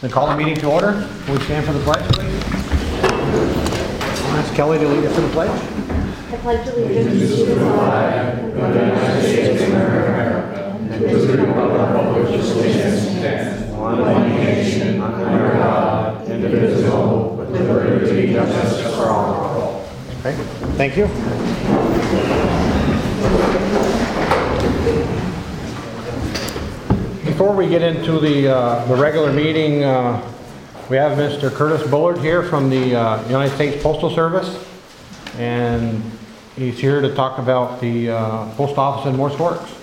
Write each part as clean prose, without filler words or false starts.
Then call the meeting to order. Will we stand for the pledge, please? I'll ask Kelly to lead us in the pledge. I pledge allegiance to the flag of the United States of America and to the republic for which it stands, one nation, under God, indivisible, with liberty and justice for all. Okay, thank you. Before we get into the regular meeting, we have Mr. Curtis Bullard here from the United States Postal Service, and he's here to talk about the post office and Morse Works.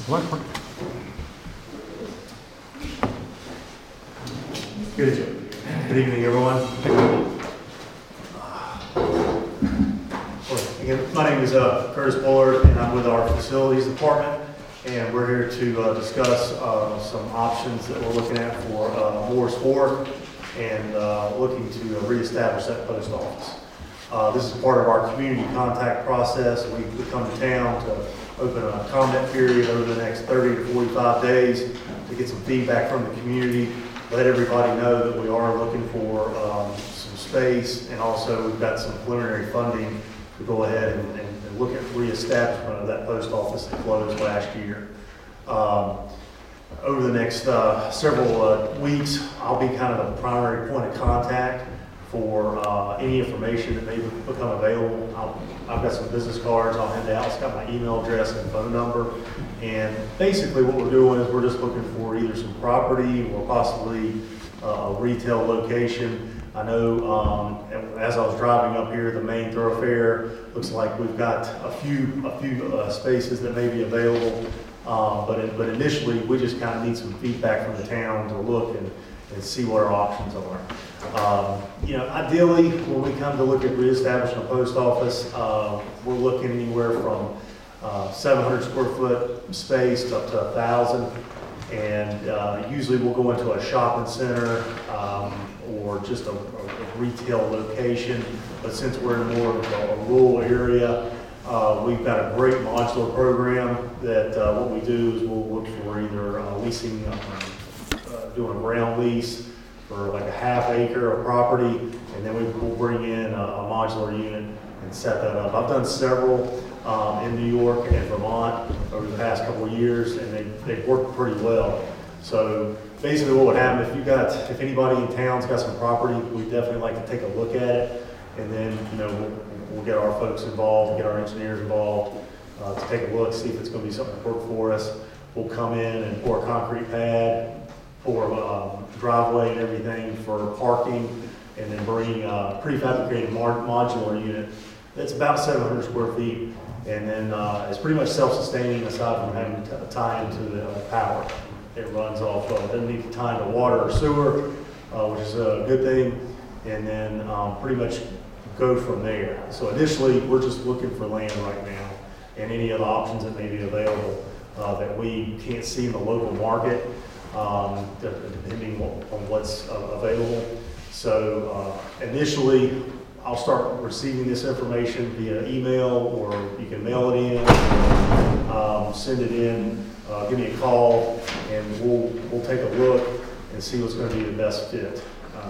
Good evening, everyone. Again, my name is Curtis Bullard, and I'm with our facilities department, and we're here to discuss some options that we're looking at for Morse Fork and looking to reestablish that post office. This is part of our community contact process. We come to town to open a comment period over the next 30 to 45 days to get some feedback from the community, let everybody know that we are looking for some space, and also we've got some preliminary funding to go ahead and look at reestablishment of that post office that closed last year. Over the next several weeks, I'll be kind of the primary point of contact for any information that may become available. I've got some business cards I'll hand out. It's got my email address and phone number. And basically what we're doing is we're just looking for either some property or possibly a retail location. I know as I was driving up here, the main thoroughfare looks like we've got a few spaces that may be available. But initially, we just kind of need some feedback from the town to look and see what our options are. Ideally, when we come to look at reestablishing a post office, we're looking anywhere from 700 square foot space up to 1,000. And usually we'll go into a shopping center or just a retail location. But since we're in more of a rural area, we've got a great modular program that what we do is we'll look for either leasing, doing a ground lease for like a half acre of property, and then we'll bring in a modular unit and set that up. I've done several in New York and Vermont over the past couple of years, and they've worked pretty well. So basically what would happen if anybody in town's got some property, we'd definitely like to take a look at it, and then we'll get our folks involved, get our engineers involved to take a look, see if it's going to be something that works for us. We'll come in and pour a concrete pad, pour a driveway and everything for parking, and then bring a prefabricated modular unit that's about 700 square feet, and then it's pretty much self-sustaining aside from having to tie into the power. It runs off, doesn't need to tie into water or sewer, which is a good thing, and then pretty much go from there. So initially, we're just looking for land right now, and any other options that may be available that we can't see in the local market, depending on what's available. So initially, I'll start receiving this information via email, or you can mail it in, send it in, give me a call, and we'll take a look and see what's going to be the best fit.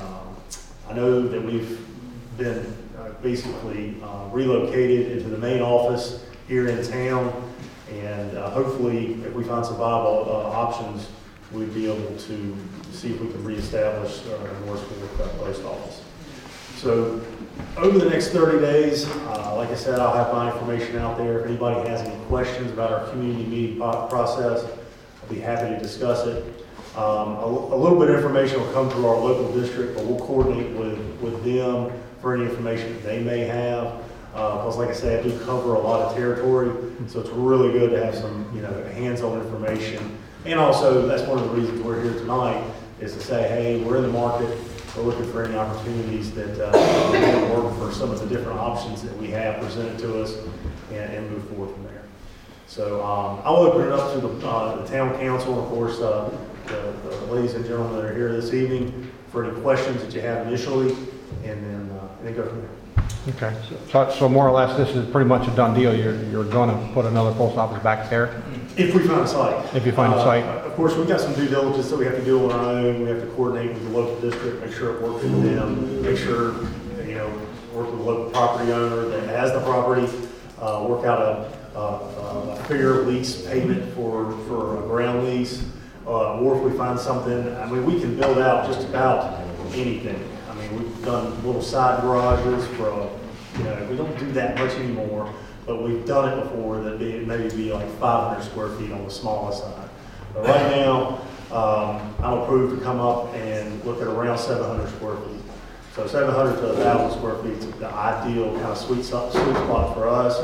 I know that we've been basically relocated into the main office here in town, and hopefully if we find some viable options, we'd be able to see if we can reestablish a Morse Fork post office. So over the next 30 days, like I said, I'll have my information out there. If anybody has any questions about our community meeting process, I'll be happy to discuss it. A little bit of information will come through our local district, but we'll coordinate with them for any information that they may have. Because like I said, I do cover a lot of territory, so it's really good to have some hands-on information. And also, that's one of the reasons we're here tonight, is to say, hey, we're in the market, we're looking for any opportunities that can work for some of the different options that we have presented to us, and move forward from there. So I'll open it up to the town council, of course, the ladies and gentlemen that are here this evening, for any questions that you have initially, and then go from there. Okay, so more or less, this is pretty much a done deal. You're gonna put another post office back there If we find a site. if you find a site? Of course, we've got some due diligence that we have to do on our own. We have to coordinate with the local district, make sure it works for them, make sure, work with the local property owner that has the property, work out a fair lease payment for a ground lease. Or if we find something, I mean, we can build out just about anything. I mean, we've done little side garages for, we don't do that much anymore, but we've done it before that maybe be like 500 square feet on the smallest side. But right now, I'm approved to come up and look at around 700 square feet. So 700 to 1,000 square feet is the ideal kind of sweet spot for us,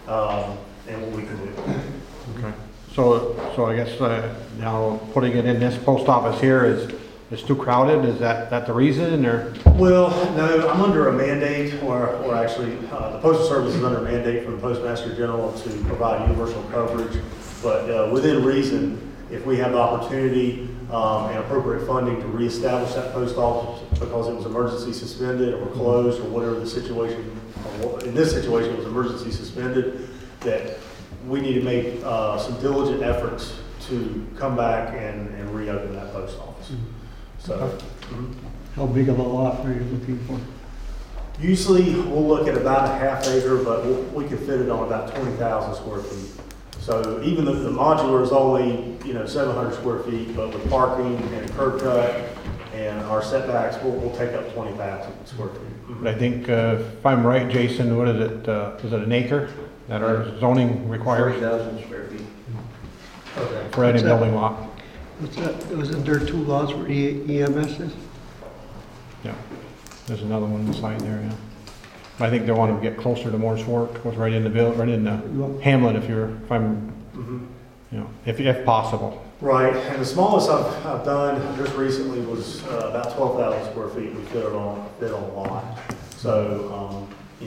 and what we can do. Okay. So I guess now putting it in this post office here is too crowded. Is that the reason, or? Well, no, I'm under a mandate, or actually, the Postal Service is under a mandate from the Postmaster General to provide universal coverage. But within reason, if we have the opportunity and appropriate funding to reestablish that post office because it was emergency suspended or closed or whatever the situation, in this situation it was emergency suspended, that we need to make some diligent efforts to come back and reopen that post office. So, How big of a lot are you looking for? usually we'll look at about a half acre, but we can fit it on about 20,000 square feet. So even though the modular is only 700 square feet, but with parking and curb cut and our setbacks, we'll take up 20,000 square feet. I think if I'm right, Jason, what is it? Is it an acre that our zoning requires 40,000 square feet. Okay. for any What's that? building lot? What's that? Wasn't there 2 laws for EMS is? Yeah. There's another one beside there. Yeah. I think they want to get closer to Morris Fork, goes right in the Hamlet, if I'm, if possible. Right, and the smallest I've done just recently was about 12,000 square feet. We fit on a lot. So,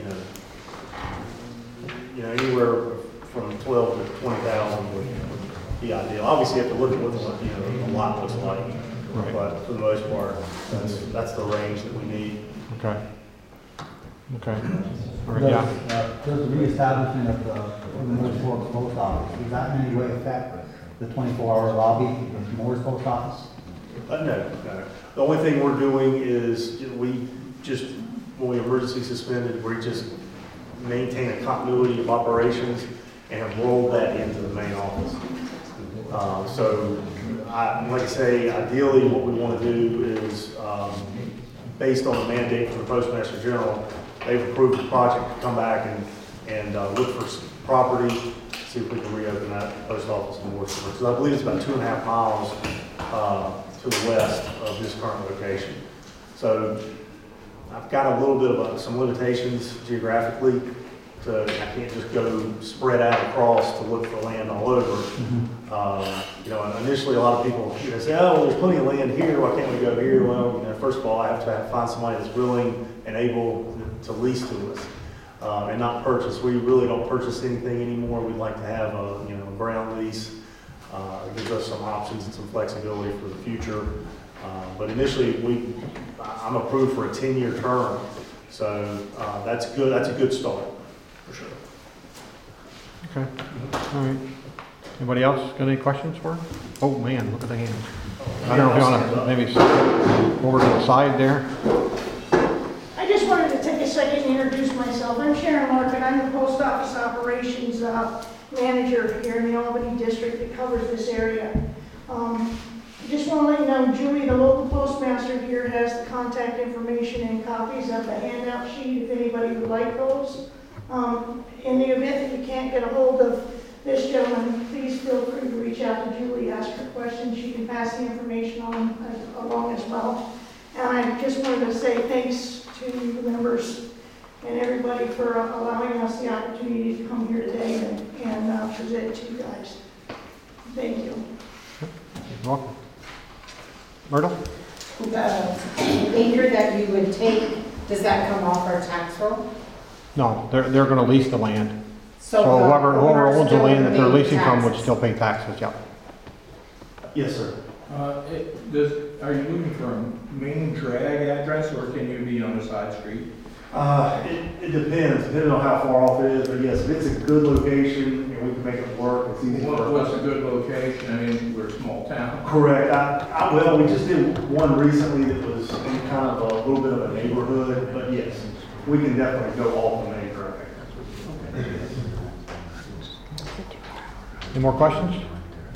anywhere from 12 to 20,000 would be ideal. Obviously, you have to look at what the lot looks like, Right. but for the most part, that's the range that we need. Okay. Okay. All right, yeah. Does the reestablishment of the Morris Fork Post Office, does that in any way affect the 24-hour lobby of the Morris Post Office? No. The only thing we're doing is when we emergency suspended, we just maintain a continuity of operations and have rolled that into the main office. Like I say, ideally what we want to do is, based on a mandate from the Postmaster General, they've approved the project to come back and look for property, see if we can reopen that post office in Morris Fork. So I believe it's about 2.5 miles to the west of this current location. So I've got a little bit of some limitations geographically. I can't just go spread out across to look for land all over. Initially a lot of people say, oh, well, there's plenty of land here, why can't we go here? Well, first of all, I have to find somebody that's willing and able to lease to us and not purchase. We really don't purchase anything anymore. We'd like to have a ground lease. It gives us some options and some flexibility for the future. But initially, I'm approved for a 10-year term, so that's good. That's a good start. For sure. Okay. All right. Anybody else got any questions for her? Oh, man, look at the hands. I don't know if you want to maybe sit over to the side there. I just wanted to take a second to introduce myself. I'm Sharon Larkin. I'm the post office operations manager here in the Albany district that covers this area. I just want to let you know, Julie, the local postmaster here, has the contact information and copies of the handout sheet if anybody would like those. In the event that you can't get a hold of this gentleman, please feel free to reach out to Julie, ask her questions. She can pass the information along as well. And I just wanted to say thanks to the members and everybody for allowing us the opportunity to come here today and present to you guys. Thank you. You're welcome. Myrtle? The acre that you would take, does that come off our tax roll? No, they're going to lease the land. So the whoever owner owns the still land that they're would pay leasing from would taxes. still pay taxes, yeah. Yes, sir. Are you looking for a main drag address, or can you be on a side street? It depends, depending on how far off it is, but yes, if it's a good location and we can make it work, it's easy for us. What's a good location? I mean, we're a small town. Correct. Well, we just did one recently that was in kind of a little bit of a neighborhood, but yes, we can definitely go off the main drag. Any more questions?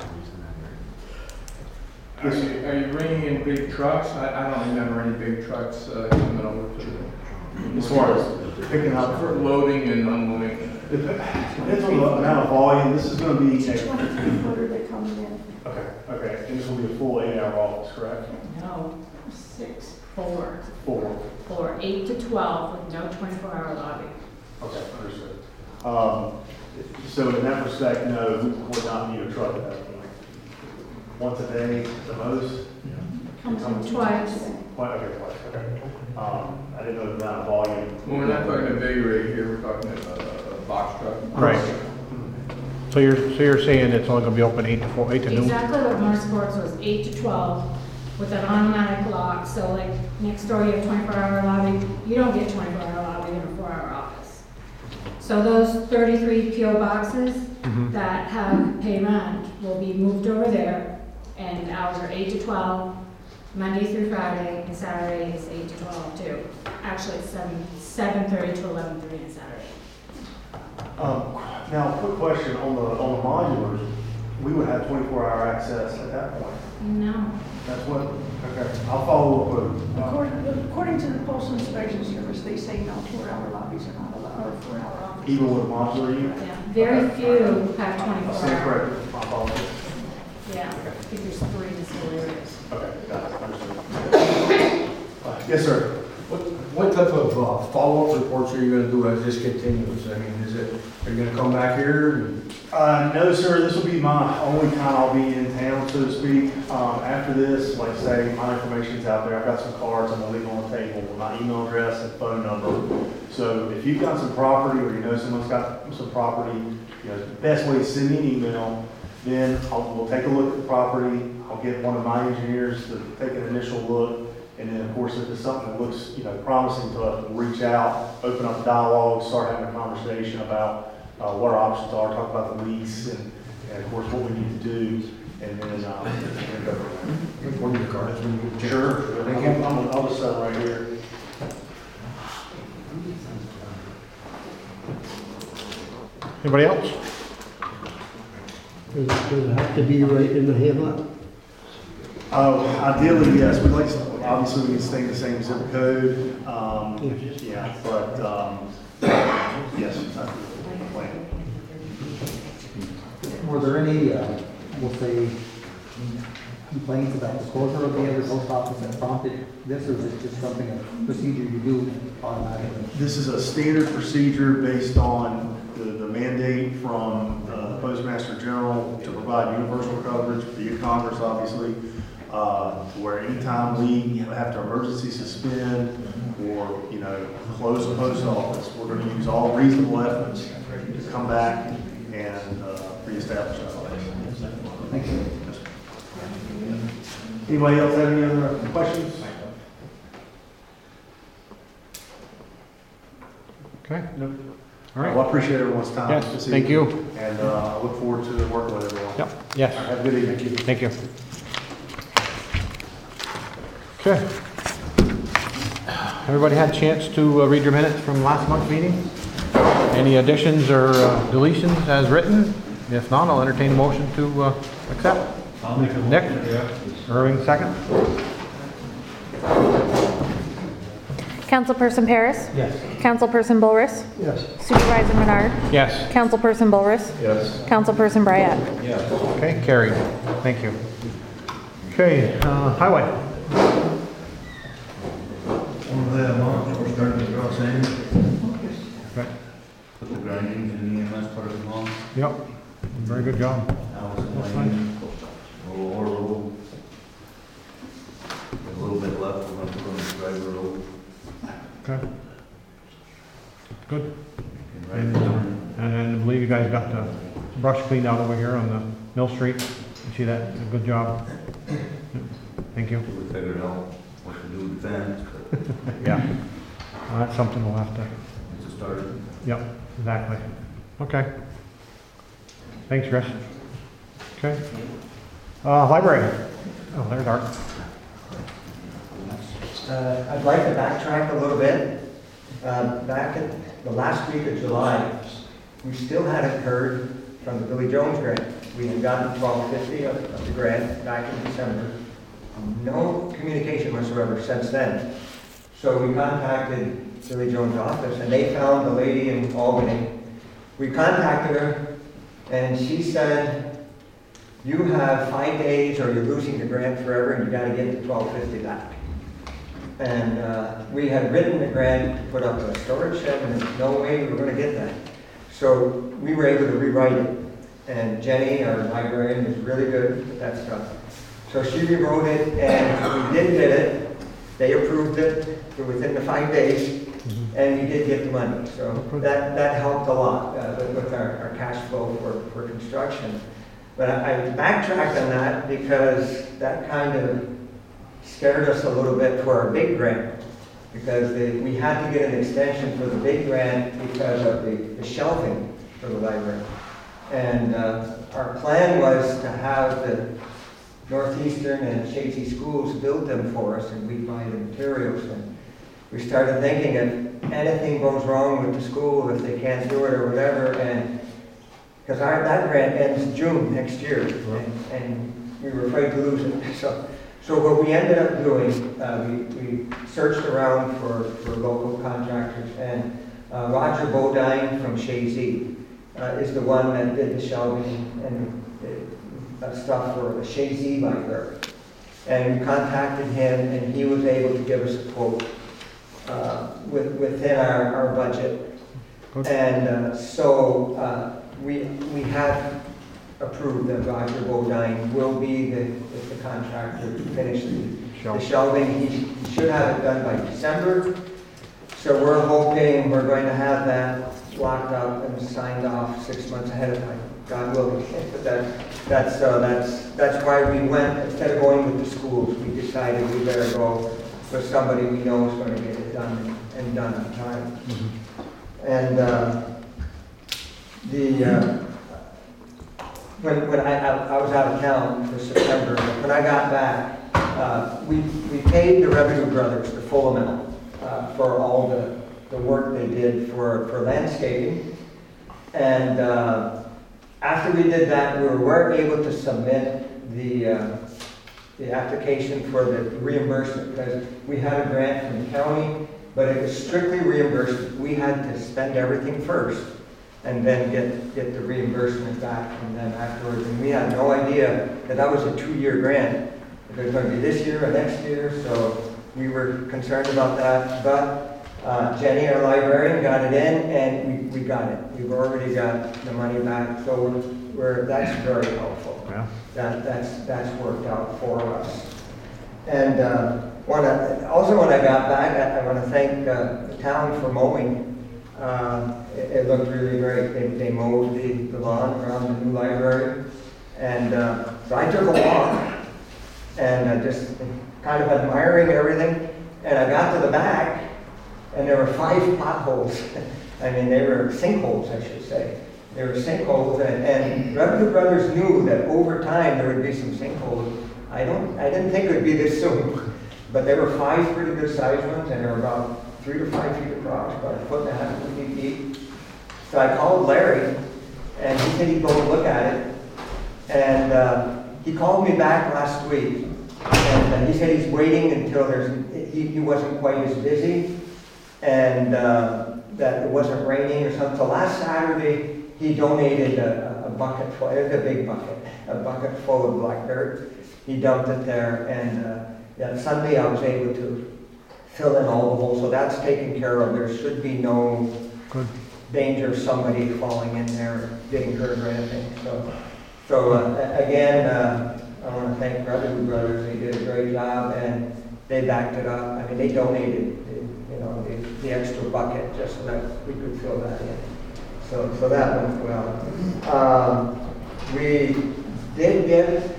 Are you bringing in big trucks? I don't remember any big trucks coming over to the. As far as picking up, For loading and unloading. depends on the amount of volume. This is going to be It's a 23-footer that comes in. okay, and this will be a full 8-hour office, correct? No, 4, 4. 8 to 12 with no 24-hour lobby. Okay, understood. So in that respect, no, we would not need a truck at that point. Once a day, the most? Comes in twice. Okay, twice, okay. I didn't know the amount of volume. Well, we're not talking a big rig here, we're talking a box truck. Right. So you're saying it's only gonna be open 8 to noon? Exactly what Morris Sports was, 8 to 12 with an automatic lock. So like next door you have 24-hour lobby, you don't get 24-hour lobby in a 4-hour office. So those 33 PO boxes that have pay rent will be moved over there, and hours are 8 to 12, Monday through Friday, and Saturday is 8 to 12 too. Actually, it's 7:30 to 11:30 on Saturday. Now, quick question on the modulars, we would have 24-hour access at that point. No. That's what, okay, I'll follow up with, According to the Postal Inspection Service, they say no 4-hour lobbies are not allowed, or 4-hour offices. even with a modular unit. Yeah. Very few have I 24 stand hour. corrected, my apologies. Yeah, I think there's 3 in this whole area. Okay, got it, understood. Yes, sir. What type of follow-up reports are you gonna do as this continues? I mean, are you gonna come back here? No, sir, this will be my only time I'll be in town, so to speak. After this, like I say, my information's out there. I've got some cards I'm gonna leave on the table with my email address and phone number. So if you've got some property or you know someone's got some property, you know, the best way is send me an email. Then we'll take a look at the property. I'll get one of my engineers to take an initial look. And then, of course, if it's something that looks, you know, promising to us, we'll reach out, open up a dialogue, start having a conversation about what our options are, talk about the lease, and of course, what we need to do, and then go from there. One of your cards when you get a chance. Sure. Thank you. I'll just set it right here. Anybody else? Does it have to be right in the hamlet? Oh, ideally, yes. We'd like to, obviously, we can stay in the same zip code. Yeah, but, yes, that's the plan. Were there any, we'll say, complaints about the closure of the other post office that prompted this, or is it just something, a procedure you do automatically? This is a standard procedure based on the mandate from the Postmaster General to provide universal coverage for the Congress, obviously, to where anytime we have to emergency suspend or, you know, close the post office, we're going to use all reasonable efforts to come back and reestablish that place. Thank you. Anybody else have any other questions? Okay, No. all right. Well, I appreciate everyone's time. Yes, this thank evening, you. And I look forward to working with everyone. Yep, yes, Have a good evening. thank you. Okay. Everybody had a chance to read your minutes from last month's meeting? Any additions or deletions as written? If not, I'll entertain a motion to accept. I'll make a Nick? Irving, second? Councilperson Paris? Yes. Councilperson Bolris? Yes. Supervisor Menard? Yes. Councilperson Bolris? Yes. Councilperson Bryat? Yes. Okay, carried. Thank you. Okay, highway. Over that month, we're starting to draw sand, Okay. put the grindings in the EMS part of the month. Yep, very good job. Allison Lane, Old Road. A little bit left, we're gonna put on the driver road. Okay. Good. And right down. And I believe you guys got the brush cleaned out over here on the Mill Street. You see that? Good job. Thank you. We figured out what to do with the fence, but Yeah. That's something we'll have to, It's a start. yep, exactly. Okay. Thanks, Chris. Okay. Library. Oh, there's Art. I'd like to backtrack a little bit. Back in the last week of July, we still hadn't heard from the Billy Jones grant. We had gotten $1250 of the grant back in December. No communication whatsoever since then. So we contacted Billy Jones' office, and they found the lady in Albany. We contacted her, and she said, "You have 5 days, or you're losing the grant forever, and you got to get the $1250 back." And we had written the grant to put up a storage shed, and there's no way we were going to get that. So we were able to rewrite it. And Jenny, our librarian, is really good with that stuff. So she rewrote it, and we did get it. They approved it within the 5 days, and we did get the money. So that helped a lot with our cash flow for construction. But I backtracked on that because that kind of scared us a little bit for our big grant, because we had to get an extension for the big grant because of the shelving for the library. And our plan was to have the Northeastern and Shakespeare schools build them for us, and we'd buy the materials. And we started thinking if anything goes wrong with the school, if they can't do it or whatever, and because that grant ends June next year, and we were afraid to lose it. So what we ended up doing, we searched around for local contractors, and Roger Bodine from Shazy is the one that did the shelving and stuff for the Shazy Library. And we contacted him, and he was able to give us a quote within our budget. And so we have approved that Roger Bodine will be the contractor to finish the shelving. He should have it done by December. So we're hoping we're going to have that locked up and signed off 6 months ahead of time, God willing. But that's why we went, instead of going with the schools, we decided we better go with somebody we know is going to get it done and done on time. And when I was out of town for September, when I got back, we paid the Revenue Brothers the full amount for all the work they did for landscaping. And after we did that, we were able to submit the application for the reimbursement, because we had a grant from the county, but it was strictly reimbursement. We had to spend everything first and then get the reimbursement back from them afterwards. And we had no idea that was a 2-year grant. It was going to be this year or next year, so we were concerned about that. But Jenny, our librarian, got it in, and we got it. We've already got the money back, so that's very helpful. Yeah. That's worked out for us. And also when I got back, I want to thank the town for mowing. It looked really great. They mowed the lawn around the new library. And so I took a walk and just kind of admiring everything. And I got to the back, and there were 5 potholes. I mean, they were sinkholes, I should say. They were sinkholes, and Revenue Brothers knew that over time there would be some sinkholes. I didn't think it would be this soon, but there were 5 pretty good sized ones, and they were about 3 to 5 feet across, about 1.5 to 2 feet deep. So I called Larry, and he said he'd go look at it. And he called me back last week, and he said he's waiting until he wasn't quite as busy, and that it wasn't raining or something. So last Saturday, he donated a bucket full, it was a big bucket, a bucket full of black dirt. He dumped it there, and Sunday I was able to fill in all the holes, so that's taken care of. There should be no danger of somebody falling in there, getting hurt or anything. So again, I want to thank Revenue Brothers. They did a great job, and they backed it up. I mean, they donated, the extra bucket just so that we could fill that in. So that went well. We did get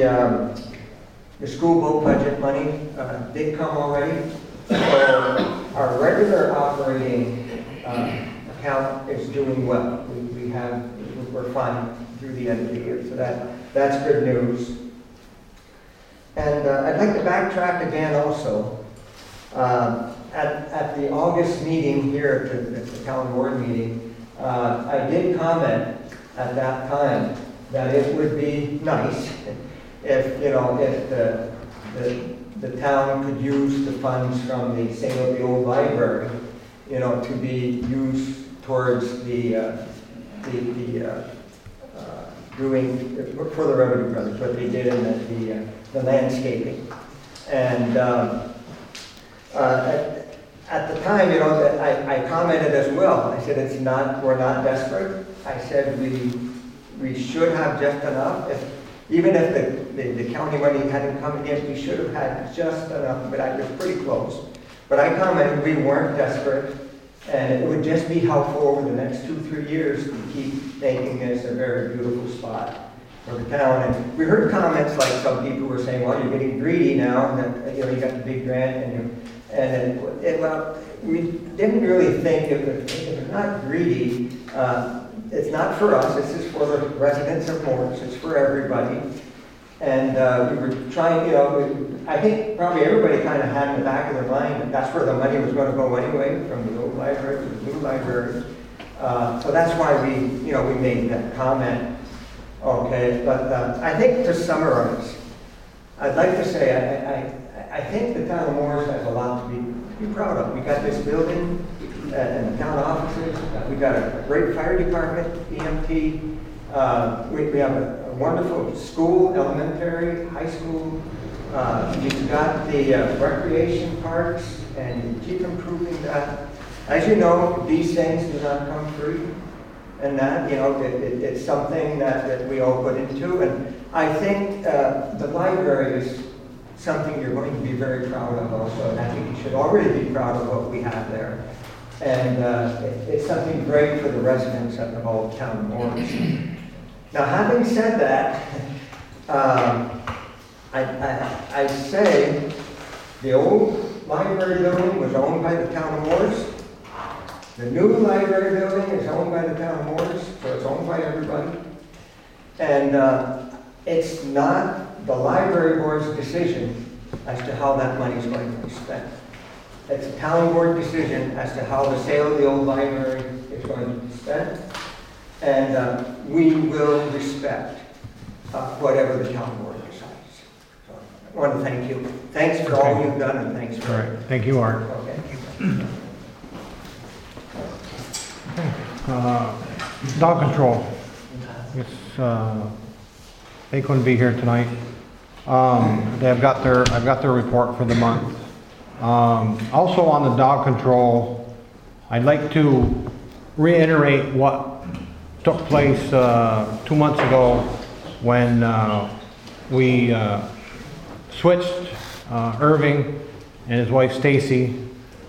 the school boat budget money did come already. So our regular operating account is doing well. We're fine through the end of the year, so that's good news. And I'd like to backtrack again also. At the August meeting here, at the town board meeting, I did comment at that time that it would be nice if the town could use the funds from the sale of the old library, to be used towards doing for the Revenue Brothers, what they did in the landscaping. And at the time, I commented as well. I said we're not desperate. I said we should have just enough. Even if the county money hadn't come in, we should have had just enough, but I was pretty close. But I commented we weren't desperate, and it would just be helpful over the next 2-3 years to keep making this a very beautiful spot for the town. And we heard comments like some people were saying, well, you're getting greedy now, that you got the big grant, well, we didn't really think if it's not greedy, it's not for us, this is for the residents of Morris, it's for everybody. And we were trying, I think probably everybody kind of had in the back of their mind that that's where the money was going to go anyway, from the old library to the new library. So that's why we made that comment. Okay, but I think to summarize, I'd like to say I think the town of Morris has a lot to be proud of. We got this building and the town offices. We got a great fire department, EMT. We have a wonderful school, elementary, high school. We've got the recreation parks, and we keep improving that. As you know, these things do not come free, and that it's something that we all put into. And I think the library is something you're going to be very proud of also, and I think you should already be proud of what we have there. And it's something great for the residents of the whole town of Morris. Now, having said that, I say the old library building was owned by the town of Morris. The new library building is owned by the town of Morris, so it's owned by everybody. And it's not the library board's decision as to how that money is going to be spent. It's a town board decision as to how the sale of the old library is going to be spent. And we will respect whatever the town board decides. So I want to thank you. Thanks for all you've done, and thanks for... All right. Thank you, Art. Okay. Dog control. They couldn't be here tonight. I've got their report for the month. Also on the dog control, I'd like to reiterate what took place 2 months ago when we switched Irving and his wife Stacy.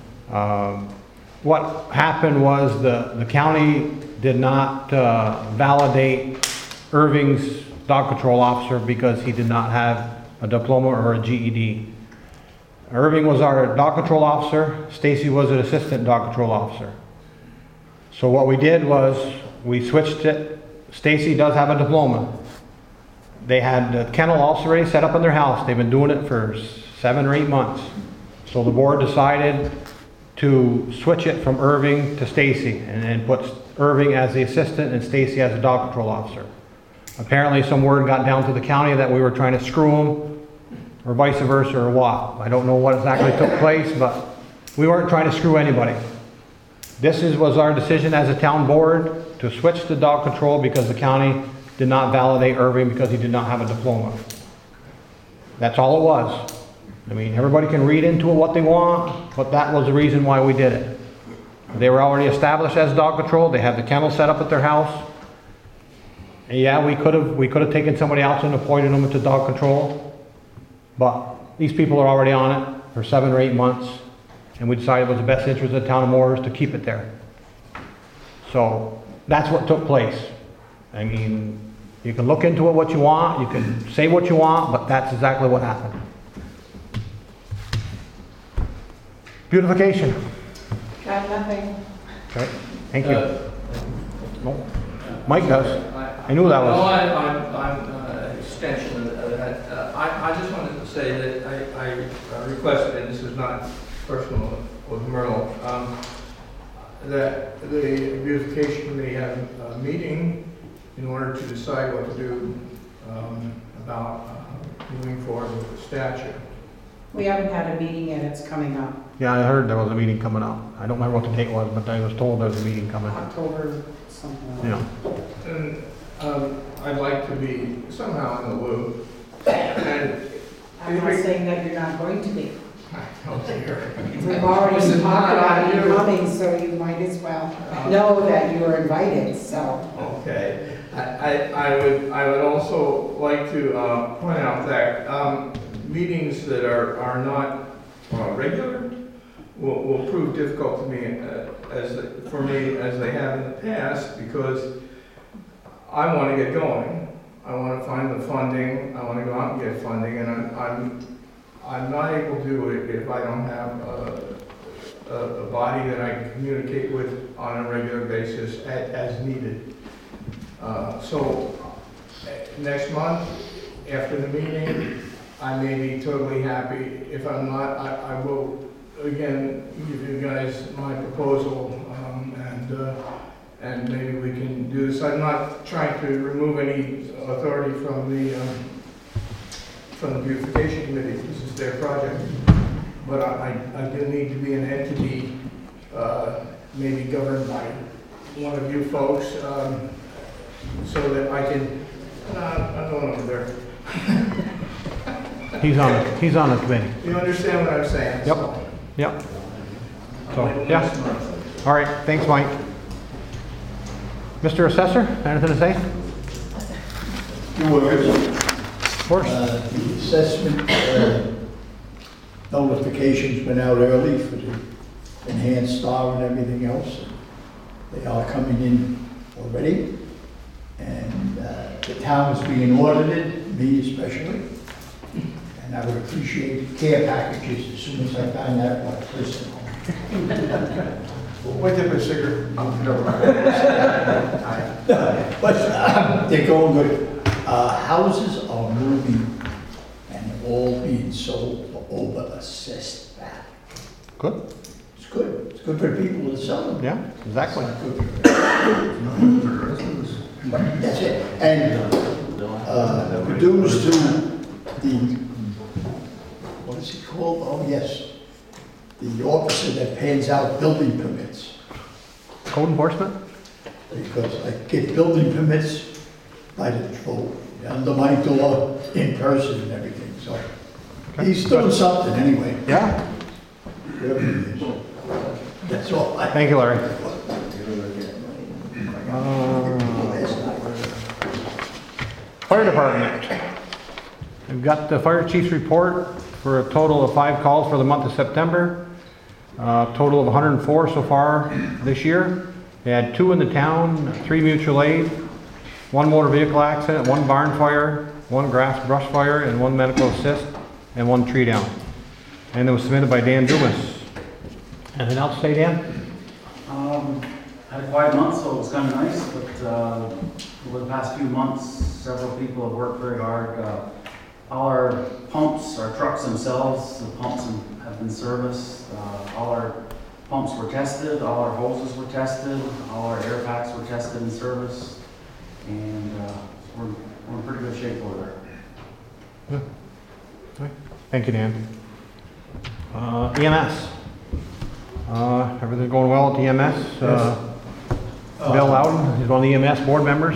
What happened was the county did not validate Irving's dog control officer because he did not have a diploma or a GED. Irving was our dog control officer. Stacy was an assistant dog control officer. So what we did was we switched it. Stacy does have a diploma. They had the kennel also already set up in their house. They've been doing it for 7 or 8 months. So the board decided to switch it from Irving to Stacy and put Irving as the assistant and Stacy as a dog control officer. Apparently some word got down to the county that we were trying to screw them, or vice versa, or what. I don't know what exactly took place, but we weren't trying to screw anybody. This was our decision as a town board to switch to dog control because the county did not validate Irving because he did not have a diploma. That's all it was. I mean, everybody can read into it what they want, but that was the reason why we did it. They were already established as dog control. They had the kennel set up at their house. And yeah, we could have taken somebody else and appointed them to dog control, but these people are already on it for 7 or 8 months, and we decided it was the best interest of the town of Morris to keep it there. So that's what took place. I mean, you can look into it what you want, you can say what you want, but that's exactly what happened. Beautification. Got nothing. Okay, thank you. No, Mike does. I knew that No, was. I'm extension of that. I just wanted to say that I requested, and this is not personal with Merle, that the beautification committee have a meeting in order to decide what to do about moving forward with the statue. We haven't had a meeting yet, it's coming up, Yeah, I heard there was a meeting coming up. I don't remember what the date was, but I was told there was a meeting coming. October something. Like Yeah. And I'd like to be somehow in the loop. And I'm not saying that you're not going to be. oh dear. We've already This is talked not about on you you. coming, so you might as well know that you are invited, so. Okay. I would also like to point out that meetings that are not regular will prove difficult to me for me as they have in the past, because I want to get going. I want to find the funding. I want to go out and get funding, and I'm not able to do it if I don't have a body that I can communicate with on a regular basis as needed. So next month, after the meeting, I may be totally happy. If I'm not, I will again give you guys my proposal, and maybe we can do this. I'm not trying to remove any authority from the beautification committee. This is their project, but I do need to be an entity, maybe governed by one of you folks, so that I can. I'm going over there. He's on the committee. You understand what I'm saying? Yep. Yep. So, yeah. All right, thanks, Mike. Mr. Assessor, anything to say? Two words. Of course. The assessment notifications went out early for the enhanced star and everything else. They are coming in already. And the town is being audited, me especially. And I would appreciate care packages as soon as I find out what person. Wait till it's cigarette. But they're going good. Houses are moving and all being sold for over assessed value. Good. It's good. It's good for people to sell them. Yeah, exactly. But that's it. And dues to the, what is it called? Oh, yes. The officer that hands out building permits. Code enforcement? Because I get building permits by the patrol, under my door, in person and everything, so. He's doing something anyway. Yeah. Whatever it is. That's all. Thank you, Larry. Fire department. We've got the fire chief's report for a total of 5 calls for the month of September. Total of 104 so far this year. They had 2 in the town, 3 mutual aid, 1 motor vehicle accident, 1 barn fire, 1 grass brush fire, and 1 medical assist, and 1 tree down. And it was submitted by Dan Dumas. Anything else to say, Dan? Had a quiet month, so it was kind of nice, but over the past few months, several people have worked very hard. All our pumps, our trucks themselves, the pumps have been serviced. All our pumps were tested, all our hoses were tested, all our air packs were tested and serviced, and we're in pretty good shape over there. Yeah. Thank you, Dan. EMS. Everything's going well at the EMS. Bill Loudon is one of the EMS board members.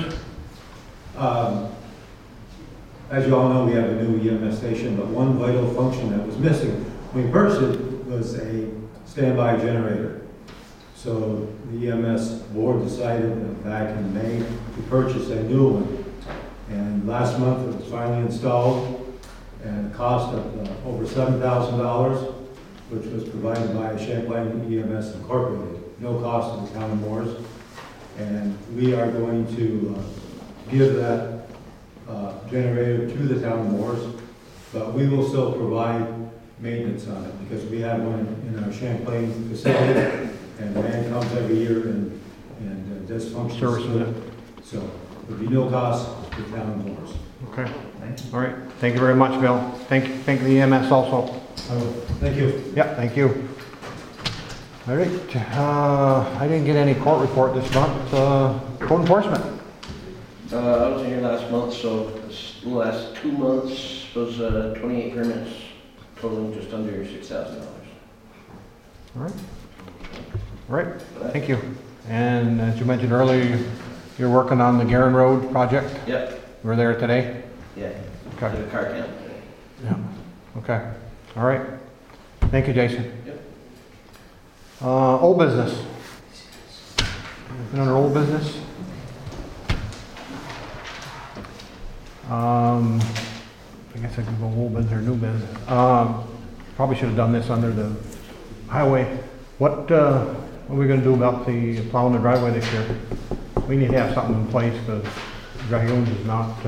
As you all know, we have a new EMS station, but one vital function that was missing when we purchased it was a standby generator. So the EMS board decided back in May to purchase a new one. And last month it was finally installed at a cost of over $7,000, which was provided by Champlain EMS Incorporated. No cost to the town of Morris. And we are going to give that generator to the town of Morris, but we will still provide maintenance on it, because we have one in our Champlain facility, and the man comes every year and does functions. Servicing it. So, there'll be no cost to town and Morris. Okay. All right. Thank you very much, Bill. Thank the EMS also. Thank you. Yeah, thank you. All right. I didn't get any court report this month. Code enforcement. I wasn't here last month, so the last 2 months was 28 permits totaling just under $6,000. All right. All right. Thank you. And as you mentioned earlier, you're working on the Garin Road project? Yep. You were there today? Yeah. Okay. Did a car count today. Yeah. Okay. All right. Thank you, Jason. Yep. Old business. Anything under old business? I guess I could go old business or new business. Probably should have done this under the highway. What are we going to do about the plowing the driveway this year? We need to have something in place because Dragoons is not,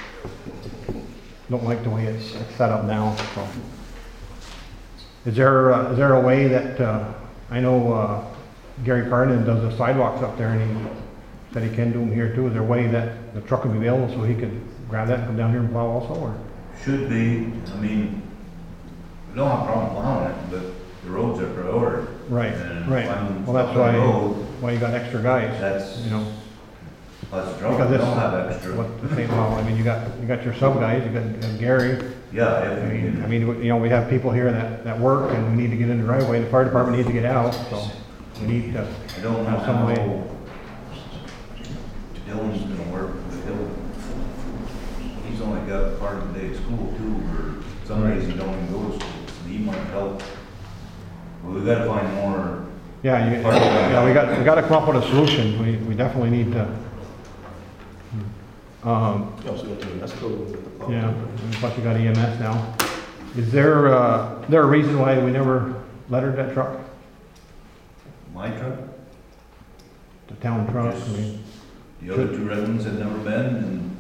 don't like the way it's set up now. So. Is there a way that, I know Gary Carden does the sidewalks up there and he said he can do them here too. Is there a way that the truck would be available so he could grab that and come down here and plow also? Or? Should be, I mean, we don't have a problem plowing it, but the roads are priority. Right, And right. finding Well, that's stuff on the road, why you got extra guys. That's, you know. That's the trouble, Because we this, don't have extra. well, I mean, you got your sub guys, you got Gary. Yeah, I mean, you know, we have people here that work and we need to get in the driveway. The fire department needs to get out, so we need to I don't know have some way. how Dylan's gonna work, but he's only got part of the day at school too, or some days he don't even go to school, so he might help. Well, we gotta find more. Yeah, we got to come up with a solution. We definitely need to. You also got the EMS code with the pump. Yeah, plus you got EMS now. Is there a reason why we never lettered that truck? My truck? The town truck? Just I mean, the other two red ones had never been, and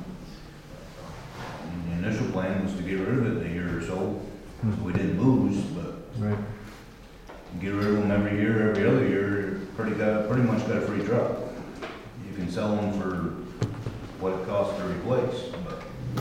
the initial plan was to get rid of it in a year or so. So we didn't lose, but right. get rid of them every year, every other year, pretty much got a free truck. You can sell them for what it costs to replace, but.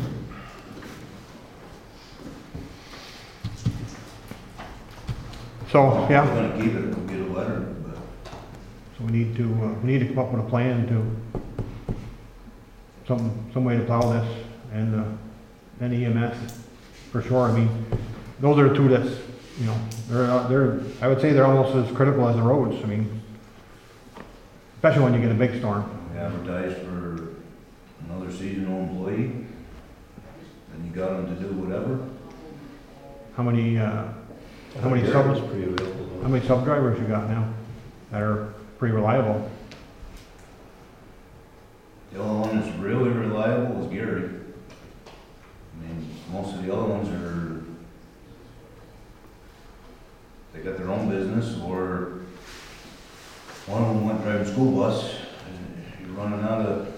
So, yeah. We're gonna keep it, we'll get a letter, but. So we need to come up with a plan to some way to plow this and then EMS for sure. I mean, those are the two that's, you know, they're I would say they're almost as critical as the roads. I mean, especially when you get a big storm. We advertised for another seasonal employee, and you got them to do whatever. How many sub drivers you got now that are pretty reliable? The only one that's really reliable is Gary. I mean, most of the other ones they got their own business, or one of them went driving school bus, and you're running out of,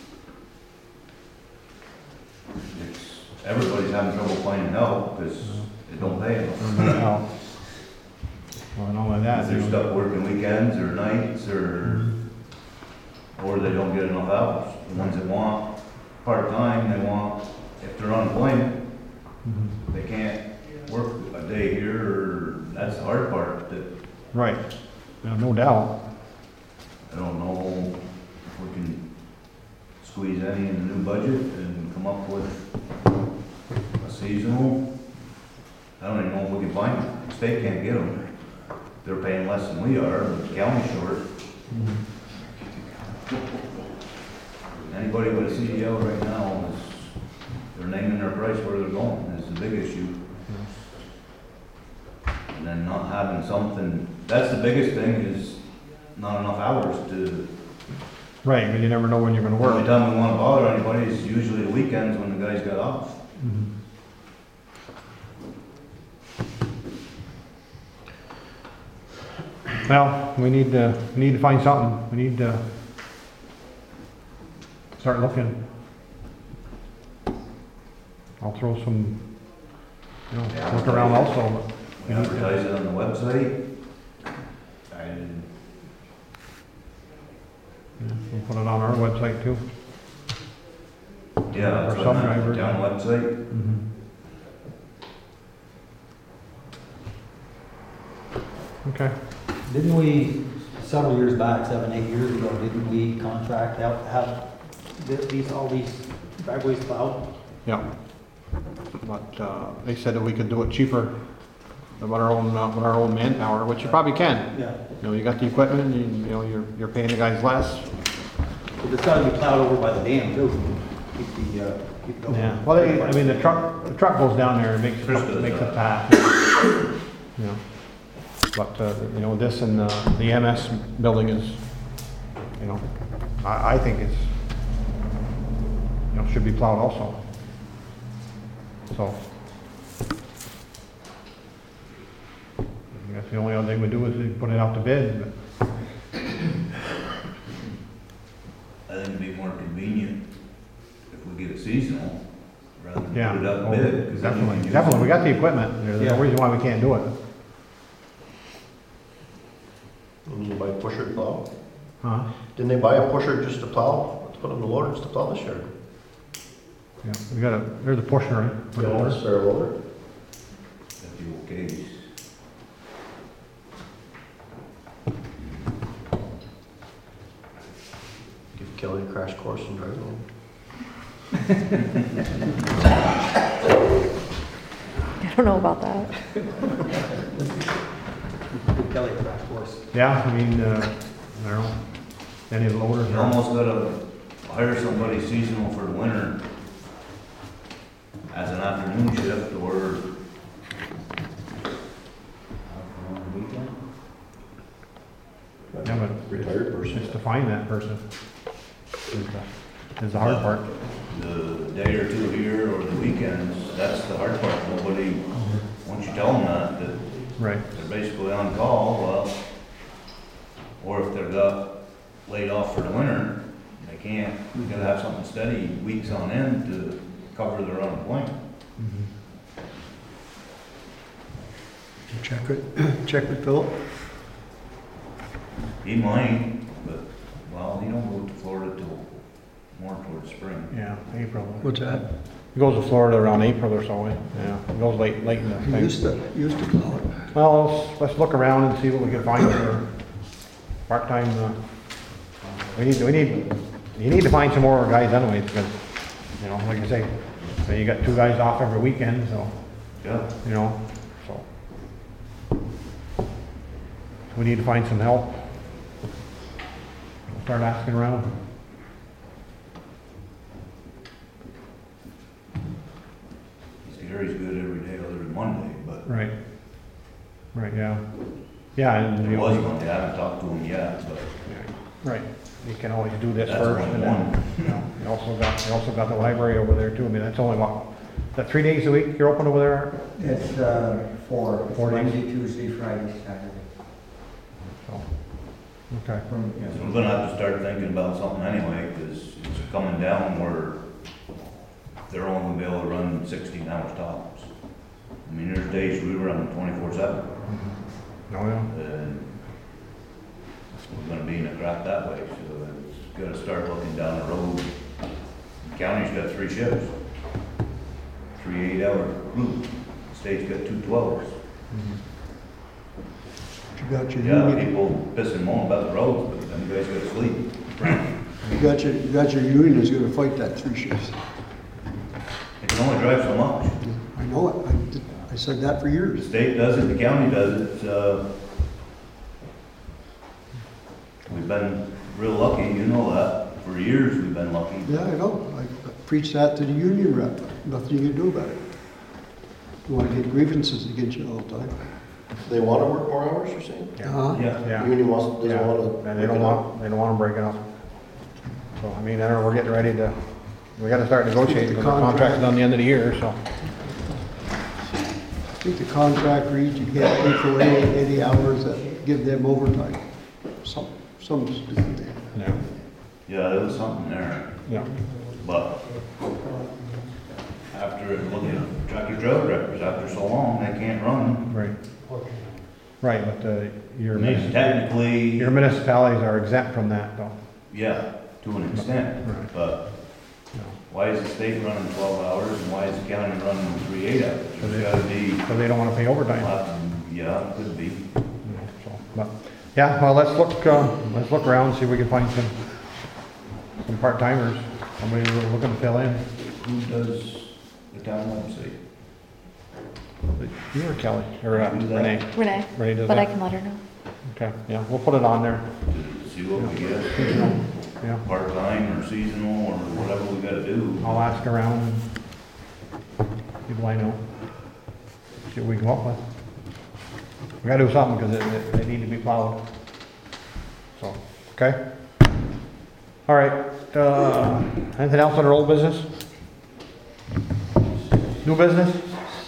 everybody's having trouble finding help, because it don't pay enough. Well, and all of that. They're stuck working weekends or nights, or they don't get enough hours. The ones that want part-time, if they're unemployment, they can't work a day here, or that's the hard part. Right, no doubt. I don't know if we can squeeze any in the new budget and come up with a seasonal. I don't even know if we can find them. The state can't get them. They're paying less than we are, but the county's short. Anybody with a CDL right now they're naming their price where they're going is the big issue. And then not having something, that's the biggest thing, is not enough hours to. Right, but you never know when you're gonna work. The only time we want to bother anybody is usually the weekends when the guys got off. Well, we need to find something. We need to start looking. I'll throw some, look around also. We advertise it on the website. We'll put it on our website too. Yeah, Or it's some on the drivers. town website. Okay. Didn't we, several years back, 7, 8 years ago, didn't we contract out to have all these driveways plowed? Yeah. But they said that we could do it cheaper with our own manpower, which you probably can. Yeah. You know, you got the equipment, and you know, you're paying the guys less. But it's gotta be plowed over by the dam too. Keep it going. Yeah. Well, I mean, the truck goes down there and makes a path. You know. But, you know, this and the MS building is, you know, I think it's, you know, should be plowed also. So. I guess the only other thing we do is we put it out to bid, but. I think it'd be more convenient if we get it seasonal, rather than Yeah. put it out to bid. 'cause then we can use Definitely, it. we got the equipment, there's no reason why we can't do it. Didn't you buy a pusher to plow? Huh? Didn't they buy a pusher just to plow, to put on the loaders to plow this year? Yeah, we got there's a pusher, right? For the Yeah, loader. spare loader. If you okay. Give Kelly a crash course in driving. I don't know about that. Give Kelly a crash course. Yeah, I mean, I don't know, any of the loaders. You almost gotta hire somebody seasonal for the winter as an afternoon shift or Yeah, but Retired person. it's to find that person is the hard part. the day or two here or the weekends, that's the hard part. Nobody, once you tell them that Right. they're basically on call, well, or if they're got laid off for the winter, they can't, we gotta have something steady weeks on end to cover their unemployment. Check with Philip. He might, but, well, he don't go to Florida till more towards spring. Yeah, April. What's that? He goes to Florida around April or so, yeah. He goes late in the He thing. used to plow it. Well, let's look around and see what we can find for part-time, you need to find some more guys anyways, because, you know, like I say, you got 2 guys off every weekend, so, Yeah. you know, so. We need to find some help. We'll start asking around. Gary's good every day other than Monday, but Right. Right, yeah. Yeah, and. it was Monday, I haven't talked to him yet, but. Right, you can always do this That's first, only and then, one. you know, you also got the library over there too, I mean, that's only what, is that 3 days a week you're open over there? It's 4, 4 days? Monday, Tuesday, Friday, Saturday. So, okay. So we're gonna have to start thinking about something anyway, because it's coming down where they're only gonna be able to run 16 hours tops. I mean, there's days we run 24/7, Oh, yeah. and we're gonna be in a crap that way, so it's gotta start looking down the road. The county's got 3 shifts, 3 8-hour groups, the state's got 2 12s. You got your Yeah, union, people pissing more about the roads, but them guys gotta sleep. you got your union is gonna fight that 3 shifts. They can only drive so much. I know it. I said that for The years. state does it, the county does it, we've been real lucky, you know that, for years we've been lucky. Yeah, I know. I preached that to the union rep. Nothing you can do about it. You wanna get grievances against you all the time. They want to work more hours, you're saying? Uh-huh. Yeah. Yeah. The union doesn't Yeah. want to. And they don't want them breaking up. So, I mean, I don't know, we're getting ready to, we gotta start negotiating, because the contract's done the end of the year, so. I think the contract reads you can't pay for any hours that give them overtime. Some stupid thing. Yeah. Yeah, there was something there, Yeah. but after looking at tractor trailer drivers, after so long, they can't run Right. Right, but your Technically, your municipalities are exempt from that, though. yeah, to an extent, Right. but why is the state running 12 hours and why is the county running 3 8-hours? So There's gotta be, Because they don't want to pay overtime. yeah, it could be. So, but, yeah, well, let's look around, see if we can find some part-timers, somebody who's looking to fill in. Who does the town website? You or Kelly, or Do that? Renee? Renee does But I that? can let her know. Okay, yeah, we'll put it on there. To see what we get, Yeah, part-time or seasonal or whatever we gotta do. I'll ask around and people I know, see what we come up with. We gotta do something because they need to be plowed. So, okay? All right, anything else under old business? New business?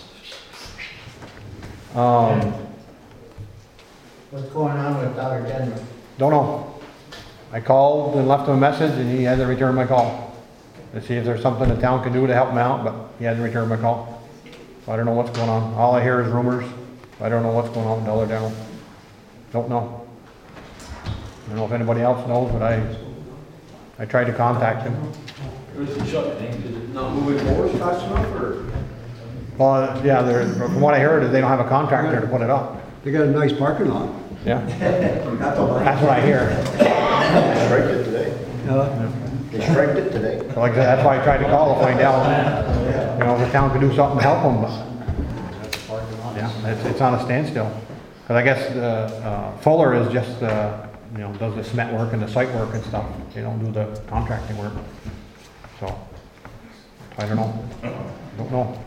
What's going on with Dr. Denver? Don't know. I called and left him a message and he hasn't returned my call. To see if there's something the town can do to help him out, but he hasn't returned my call. So I don't know what's going on. All I hear is rumors. I don't know what's going on in Dollar General. Don't know. I don't know if anybody else knows, but I tried to contact him. Is it not moving forward fast enough, or? Well, yeah, from what I heard, is they don't have a contractor to put it up. They got a nice parking lot. Yeah. That's what I hear. Striked it today. They striked it today. So like I said, that's why I tried to call to find out, you know, if the town could do something to help them, but, yeah, it's on a standstill. Because I guess, Fuller is just, you know, does the cement work and the site work and stuff. They don't do the contracting work. So, I don't know. Don't know.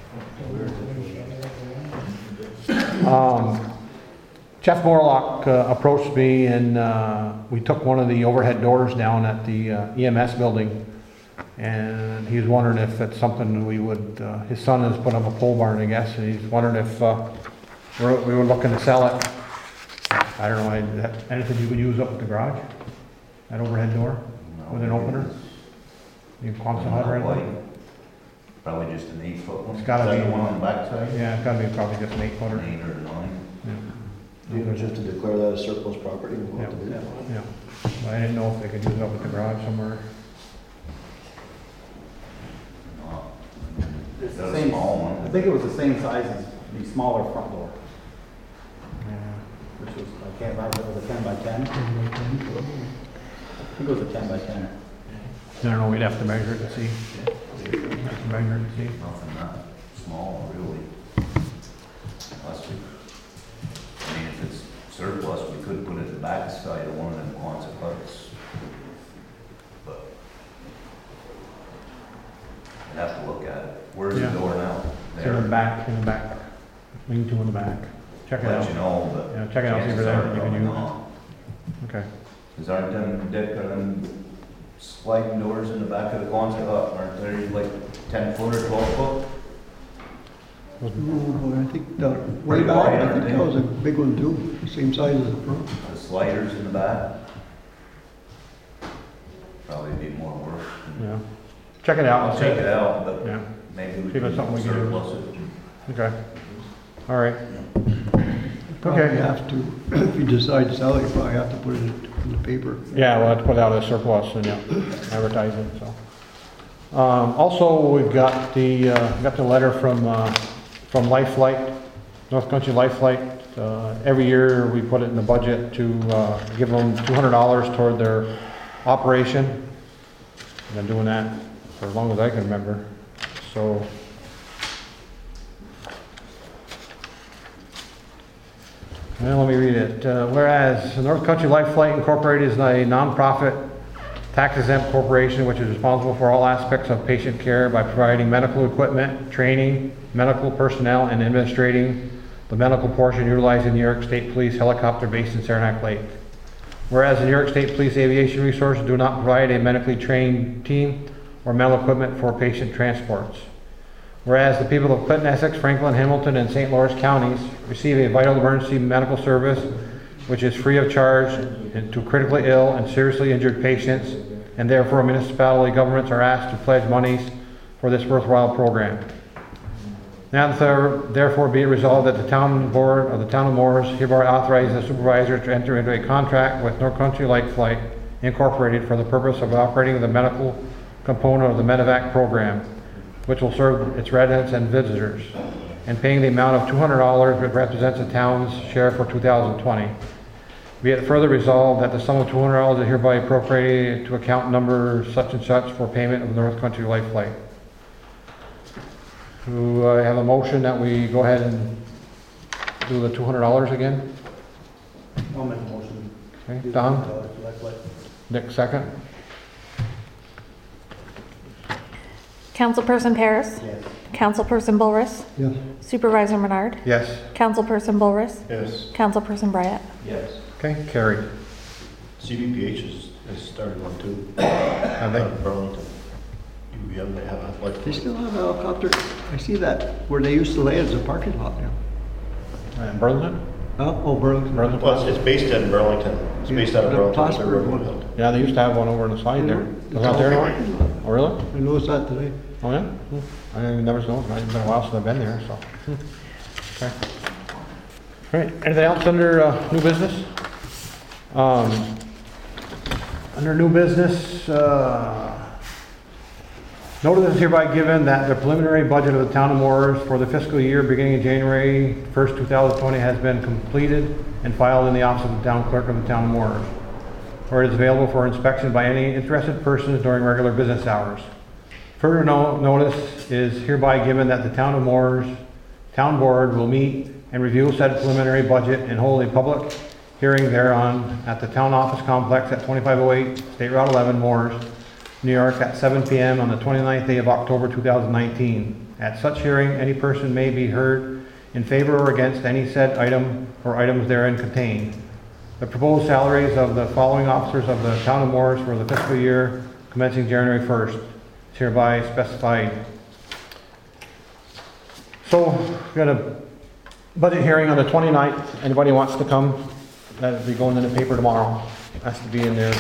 Jeff Morlock approached me and we took one of the overhead doors down at the EMS building, and he was wondering if it's something we would, his son has put up a pole barn, I guess, and he's wondering if we were looking to sell it. I don't know, is that anything you could use up at the garage? That overhead door with an opener? You Quonset hut or anything? Probably just an 8-foot one. It's gotta Is be that the one on the backside? Yeah, it's gotta be probably just an 8-footer. 8 or 9. Even just to declare that a surplus property. We'll have to do that. Yeah, but I didn't know if they could use it up at the garage somewhere. It's Got the a same, small one. I think it was the same size as the smaller front door, Yeah. which was, I can't remember, it was a 10 by 10. I think it was a 10 by 10. I don't know, we'd have to measure it to see. Have to measure it to see. Nothing that small, really. Unless we, I mean, if it's surplus, we could put it at the backside of one of them Quonset huts. But I'd have to look at it. Where's the Yeah. door now? It's in the back, lean to in the back. Check it Let out. you know, but. Yeah, check it out, see if there's anything you can use. Okay. Cause aren't them, Dick, are them sliding doors in the back of the Quonset hut, aren't they like 10 foot or 12 foot? I think the way Pretty back, wide, I aren't think they? that was a big one too, same size as the front. The sliders in the back? Probably be more work. Yeah. Check it out. I'll check it out, but Yeah. maybe we See if it's something we can do. surplus it. Okay. All right. Probably Okay. have to, if you decide to sell it, you probably have to put it in the paper. Yeah, we'll have to put out a surplus and, yeah, advertise it, so. Also, we've got the letter from Life Flight, North Country Life Flight. Every year, we put it in the budget to give them $200 toward their operation. I've been doing that for as long as I can remember, so. Well, let me read it. Whereas the North Country Life Flight Incorporated is a nonprofit tax-exempt corporation which is responsible for all aspects of patient care by providing medical equipment, training, medical personnel, and administrating the medical portion utilizing the New York State Police helicopter based in Saranac Lake. Whereas the New York State Police Aviation Resources do not provide a medically trained team or medical equipment for patient transports. Whereas the people of Clinton, Essex, Franklin, Hamilton, and St. Lawrence counties receive a vital emergency medical service which is free of charge to critically ill and seriously injured patients, and therefore municipality governments are asked to pledge monies for this worthwhile program. Now therefore be it resolved that the town board of the town of Morris hereby authorizes the supervisor to enter into a contract with North Country Life Flight Incorporated for the purpose of operating the medical component of the Medevac program, which will serve its residents and visitors, and paying the amount of $200 which represents the town's share for 2020. Be it further resolved that the sum of $200 is hereby appropriated to account number such and such for payment of North Country Life Flight. Do I have a motion that we go ahead and do the $200 again? I'll make a motion. Okay, Don? Nick, second? Councilperson Paris? Yes. Councilperson Bullruss? Yes. Supervisor Menard? Yes. Councilperson Bullruss? Yes. Councilperson Bryant? Yes. Okay, carried. CBPH has started one too. Have they? Burlington. You have, they have a, like. They still have a helicopter. I see that where they used to lay it as a parking lot now. Burlington? Oh, Burlington. Burlington? Well, it's based in Burlington. It's based out of The Burlington. It's Plattsburgh a one. railroad. Yeah, they used to have one over on the side there. Is that there anymore? Oh, really? I noticed that today. Oh, yeah? I never noticed. It's been a while since I've been there, so. Okay. All right, anything else under new business? Under new business, notice is hereby given that the preliminary budget of the town of Morris for the fiscal year beginning in January 1st, 2020 has been completed and filed in the office of the town clerk of the town of Morris, where it is available for inspection by any interested persons during regular business hours. Further notice is hereby given that the town of Morris town board will meet and review said preliminary budget and hold a public hearing thereon at the town office complex at 2508 State Route 11, Morris, New York at 7 p.m. on the 29th day of October 2019. At such hearing, any person may be heard in favor or against any said item or items therein contained. The proposed salaries of the following officers of the town of Morris for the fiscal year commencing January 1st is hereby specified. So, we've got a budget hearing on the 29th. Anybody wants to come? That'll be going in the paper tomorrow. Has to be in there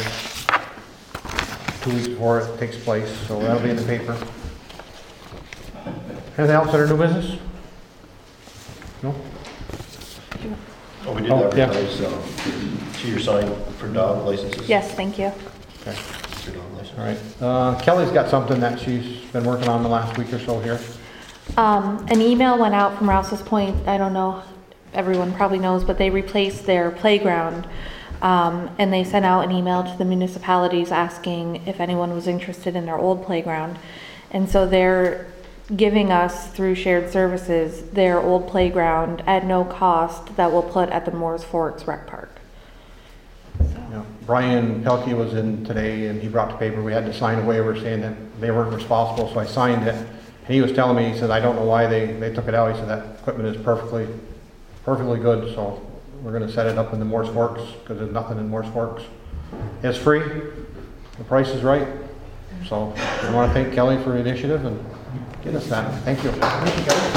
2 weeks before it takes place, so that'll be in the paper. Anything else under new business? No? Oh, we did Oh, yeah. advertise, to your sign for dog licenses. Yes, thank you. Okay. Your dog license. All right. Kelly's got something that she's been working on the last week or so here. An email went out from Rouse's Point. I don't know, everyone probably knows, but they replaced their playground. And they sent out an email to the municipalities asking if anyone was interested in their old playground. And so they're giving us, through shared services, their old playground at no cost that we'll put at the Moores Forks Rec Park. Yeah. Brian Pelkey was in today and he brought the paper. We had to sign a waiver saying that they weren't responsible, so I signed it. And he was telling me, he said, I don't know why they took it out. He said that equipment is perfectly good, so we're going to set it up in the Moores Forks because there's nothing in Moores Forks. It's free. The price is right. So I want to thank Kelly for the initiative and getting us that. Thank you. Thank you, Kelly.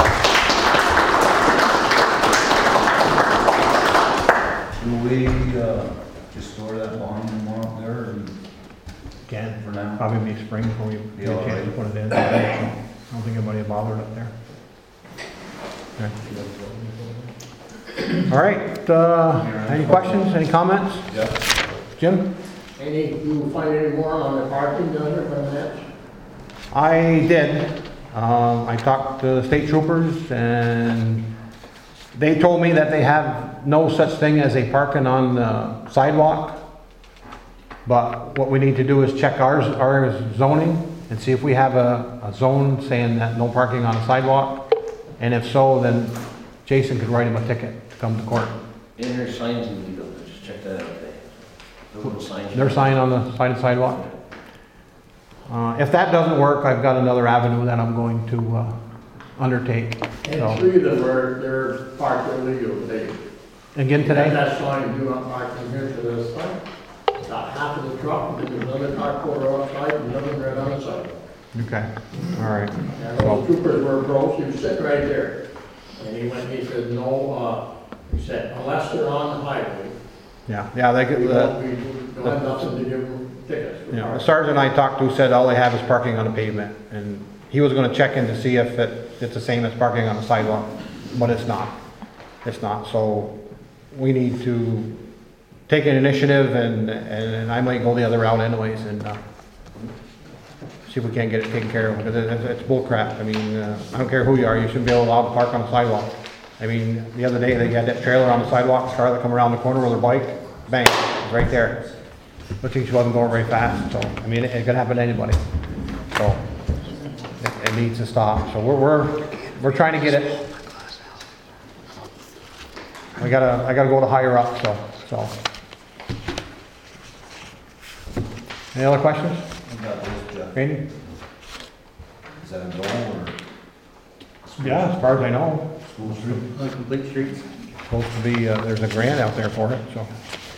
Do we just store that behind them up there and Can for now? probably be spring before we get a chance to put it in. I don't think anybody will bother up there. Okay. All right, any questions, any comments? Yeah. Jim? You find any more on the parking down there by the match? I did. I talked to the state troopers and they told me that they have no such thing as a parking on the sidewalk. But what we need to do is check our zoning and see if we have a zone saying that no parking on the sidewalk. And if so, then Jason could write him a ticket to come to court. And there's signs in the legal, just check that out today. The little signs. Their sign on the side of the sidewalk. If that doesn't work, I've got another avenue that I'm going to undertake. And So, 3 of them they're parked illegal today. again today? That sign, do not park from here to the side. About half of the truck, and there's another car quarter outside, and another right on the side. Okay, all right. And those troopers were broke, he was sitting right there. And he went, he said, no, he said, unless they're on the highway, Yeah, we don't have nothing to give them tickets. the sergeant I talked to said all they have is parking on the pavement. And he was gonna check in to see if it it's the same as parking on the sidewalk, but it's not. It's not, so we need to take an initiative, and I might go the other route anyways, and see if we can't get it taken care of, because it's bull crap. I mean, I don't care who you are, you shouldn't be allowed to park on the sidewalk. I mean, the other day, they had that trailer on the sidewalk, this car that come around the corner with their bike, bang, it's right there. Looks like she wasn't going very fast, so, I mean, it could happen to anybody. So, it needs to stop, so we're trying to get it. I gotta go to higher up, so. Any other questions? Randy? Is that a goal or? Yeah, as far as I know. School Street? Complete streets. Supposed to be, there's a grant out there for it, so.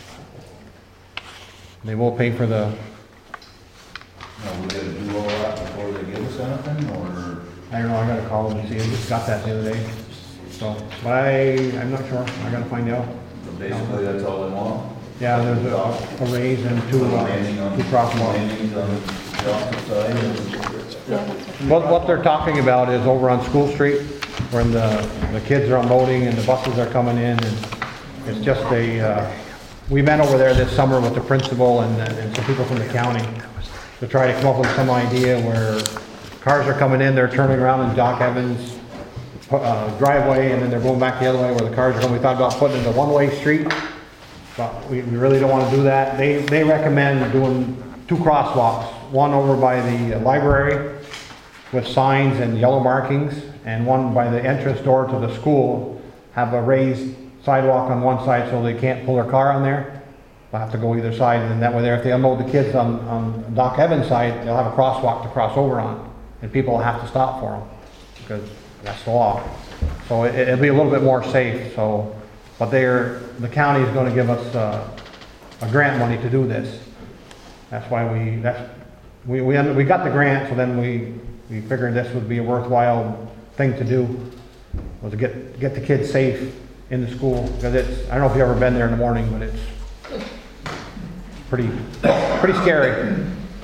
They will pay for the, No, we gotta do all that before they give us anything, or? I don't know, I gotta call them and see, I just got that the other day. So, but I'm not sure, I gotta find out. So basically, that's all they want? Yeah, there's a raise and two crosswalks. Landings on the opposite side. What they're talking about is over on School Street, when the kids are unloading and the buses are coming in, and it's just we met over there this summer with the principal and some people from the county to try to come up with some idea where cars are coming in, they're turning around in Doc Evans' driveway, and then they're going back the other way where the cars are going. We thought about putting it in a one-way street, but we really don't want to do that. They recommend doing two crosswalks, one over by the library with signs and yellow markings, and one by the entrance door to the school, have a raised sidewalk on one side so they can't pull their car on there. They'll have to go either side, and that way there, if they unload the kids on Doc Evans' side, they'll have a crosswalk to cross over on, and people will have to stop for them, because that's the law. So it'll be a little bit more safe, so, but the county is gonna give us a grant money to do this. That's why we got the grant, so then we figured this would be a worthwhile thing to do, was to get the kids safe in the school, because I don't know if you've ever been there in the morning, but it's pretty scary.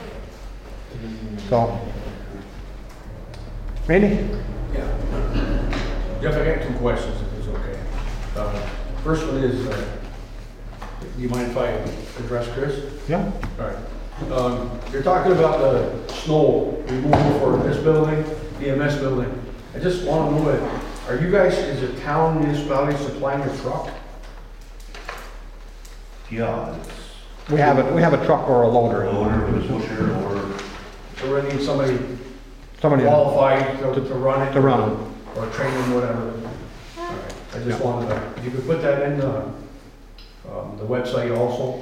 So, Randy? Yeah. Jeff, I got two questions, if it's okay. First one is, do you mind if I address Chris? Yeah. All right. You're talking about the snow removal for this building, EMS building. I just want to know, are you guys, is the town municipality supplying a truck? Yeah. We have a truck or a loader. A loader, a pusher, or. So we need somebody Somebody qualified to run it? To run them. Or train them, whatever. All right. I just wanted to, if you could put that in the website also.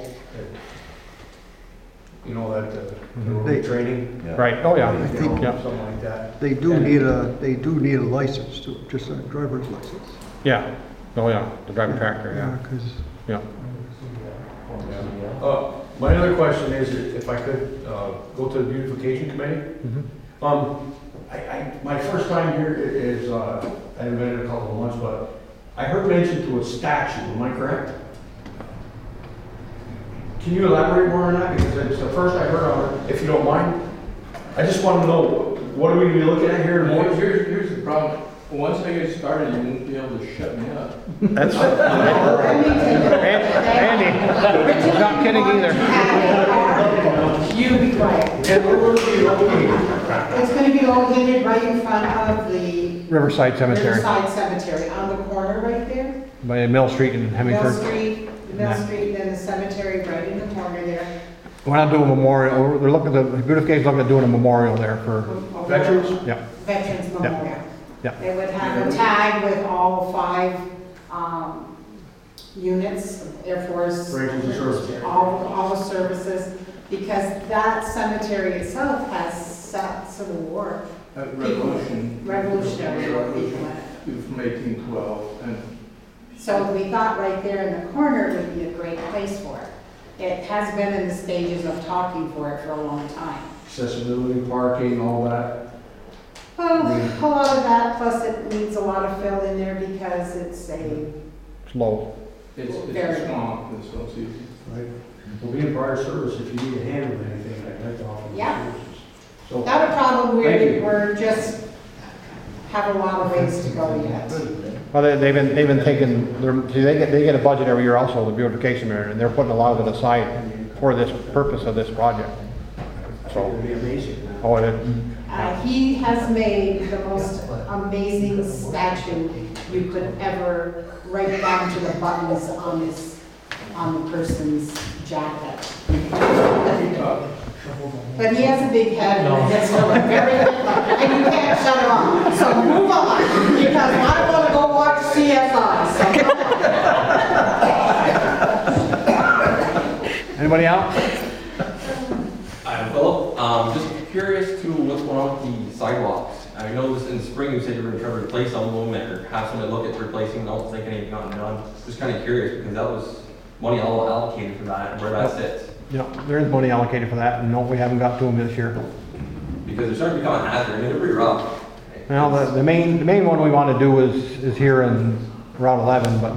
You know, that the training. Yeah. Right, oh yeah. You know, I think, yeah. something like that. They do need a license too, just a driver's license. Yeah, oh yeah, the driving tractor, yeah. Because Yeah. My other question is, if I could go to the beautification committee. My first time here is, I haven't been in a couple of months, but I heard mention to a statue, am I correct? Can you elaborate more on that? Because it's the first I heard of it, if you don't mind. I just want to know, what are we going to be looking at here? Here's the problem. Once I get started, you won't be able to shut me up. That's, Andy, he's not kidding either. You be quiet. It's going to be located right in front of the Riverside Cemetery. Riverside Cemetery, on the corner right there. By Mill Street and Hemingford. Mill Street, then the cemetery right in the corner there. We're not doing a memorial, they're looking at, the beautification's looking at doing a memorial there for veterans? Yeah. Veterans Memorial. Yeah. They would have a tag with all 5 units, Air Force, all the services, because that cemetery itself has Civil War. Revolutionary War people in it. From 1812. And so we thought right there in the corner would be a great place for it. It has been in the stages of talking for it for a long time. Accessibility, parking, all that. Well, a lot of that, plus it needs a lot of fill in there because it's slow. It's very small, it's so easy. Right. We'll be in prior service if you need a hand with anything, I'd like to offer. Yeah. So, not a problem. Thank you. We're just have a lot of ways to go yet. Well, they've been taking, they get a budget every year also, the beautification area, and they're putting a lot of it aside for this purpose of this project. So, It'd be amazing. oh, it, He has made the most amazing statue you could ever, right down to the buttons on the person's jacket. But he has a big head and it gets to look very different, and you can't shut him off. So move on, because I want to go watch CSI, so come on. anybody else? I'm Philip. Just curious to what's going on with the sidewalks. I know this in the spring you said you were going to try to replace some of them or have somebody look at replacing. I don't think anything got done. Just kind of curious because that was money all allocated for that and where that sits. Yeah, there is money allocated for that, and no, we haven't got to them this year. Because they're starting to become a hazard. I mean, they're pretty rough. Well, the main one we want to do is here in Route 11, but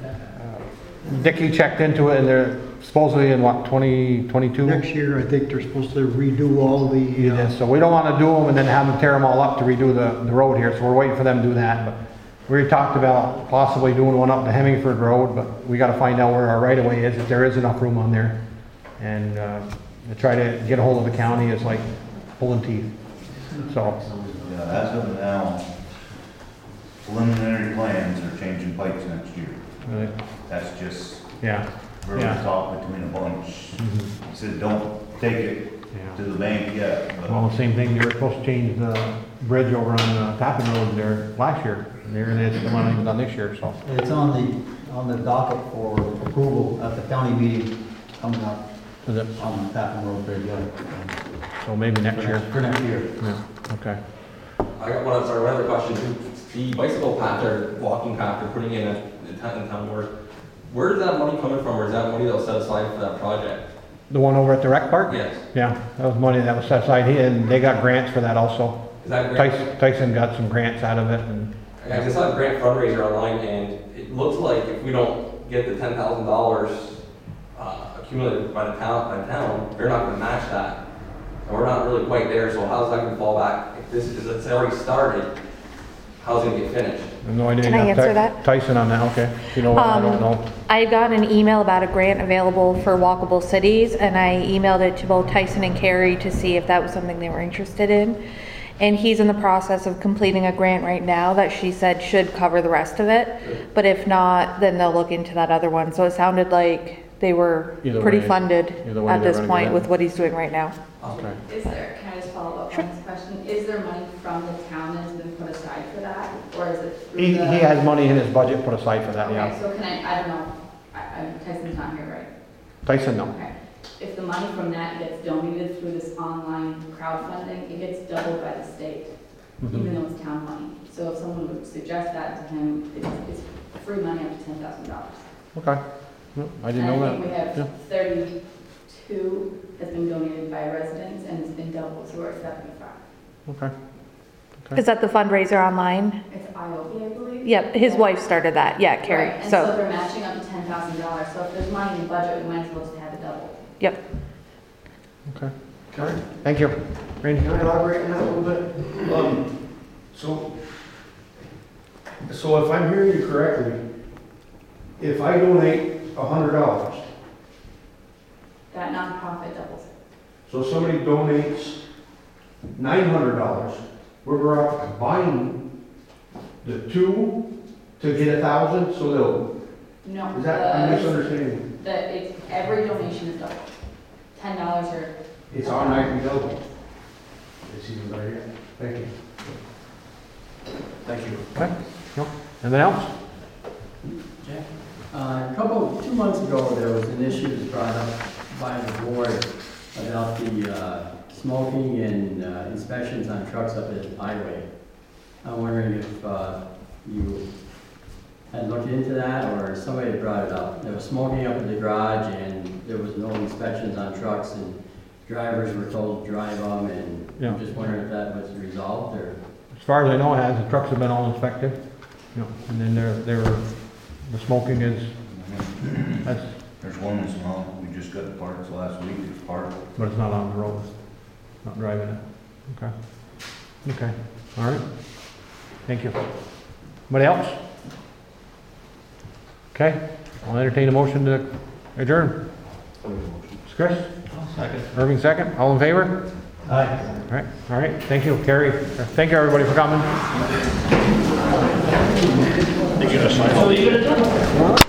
Dickie checked into it, and they're supposedly in what, 2022? Next year, I think they're supposed to redo all the, Yeah, so we don't want to do them and then have them tear them all up to redo the road here, so we're waiting for them to do that. But we talked about possibly doing one up the Hemingford Road, but we got to find out where our right of way is, if there is enough room on there. And to try to get a hold of the county is like pulling teeth. So. Yeah, as of now, preliminary plans are changing pipes next year. Right. That's just. Yeah. Verbal talk between a bunch. He said, don't take it to the bank yet. But Well, the same thing, they were supposed to change the bridge over on Tappan Road there last year. And they're not even done this year, so. It's on the docket for approval at the county meeting coming up Is it? on the Tappan Road Bridge. So maybe next year. For next year. Yeah, okay. I got one other question too. The bicycle path or walking path they're putting in town where is that money coming from, or is that money that was set aside for that project? The one over at the rec park? Yes. Yeah, that was money that was set aside, and they got grants for that also. Is that grant? Tyson got some grants out of it, and. I just saw a grant fundraiser online, and it looks like if we don't get the $10,000 accumulated by the town, they're not going to match that. And we're not really quite there, so how's that going to fall back? If this is, it's already started, how's it going to get finished? I have no idea. Can I answer that? Tyson on that, okay. If you know what, I don't know. I got an email about a grant available for walkable cities, and I emailed it to both Tyson and Carrie to see if that was something they were interested in. And he's in the process of completing a grant right now that she said should cover the rest of it. But if not, then they'll look into that other one. So it sounded like they were pretty funded at this point with what he's doing right now. Okay. Can I just follow up on this question? Is there money from the town that's been put aside for that? Or is it through He has money in his budget put aside for that, Okay, yeah. so can I don't know, Tyson's not here, right? Tyson, no. Okay. If the money from that gets donated through this online crowdfunding, it gets doubled by the state, even though it's town money. So if someone would suggest that to him, it's free money up to $10,000. Okay. No, I didn't know that. And I think we have Yeah. 32 has been donated by residents, and it's been doubled, so we're at 75. Okay. Is that the fundraiser online? It's IOB, I believe. Yep, his wife started that, yeah, Carrie. Right, and so they're matching up to $10,000. So if there's money in the budget, we might as well just have it double. Yep. Okay. All right. Thank you. Randy? Can I elaborate on that a little bit? So if I'm hearing you correctly, if I donate $100, That nonprofit doubles. so somebody donates $900, we're better off combining the two to get 1,000, so they'll, No. is that, I'm misunderstanding? Every donation is double. $10 or. It's automatically double. It's even better yet. Thank you. Thank you. Okay. No. Anything else? Two months ago, there was an issue that was brought up by the board about the smoking and inspections on trucks up at the highway. I'm wondering if you had looked into that, or somebody brought it up. There was smoking up in the garage, and there was no inspections on trucks, and drivers were told to drive them, and Yeah. I'm just wondering if that was resolved, or? As far as I know, it has. The trucks have been all inspected. You know, and then the smoking is, There's one that's not, we just got the parts last week, it's parked. but it's not on the road. Not driving it. Okay. Okay. All right. Thank you. Anybody else? Okay, I'll entertain a motion to adjourn. Chris? Second. Irving, second. All in favor? Aye. All right, thank you, Terry. Thank you, everybody, for coming. You gonna sign all these?